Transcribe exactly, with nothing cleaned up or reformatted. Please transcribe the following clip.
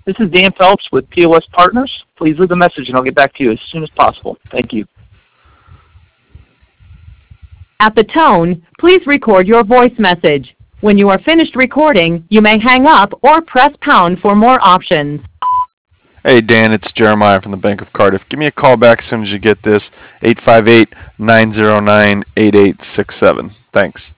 This is Dan Phelps with P O S Partners. Please leave a message and I'll get back to you as soon as possible. Thank you. At the tone, please record your voice message. When you are finished recording, you may hang up or press pound for more options. Hey Dan, it's Jeremiah from the Bank of Cardiff. Give me a call back as soon as you get this, eight five eight, nine zero nine, eight eight six seven. Thanks.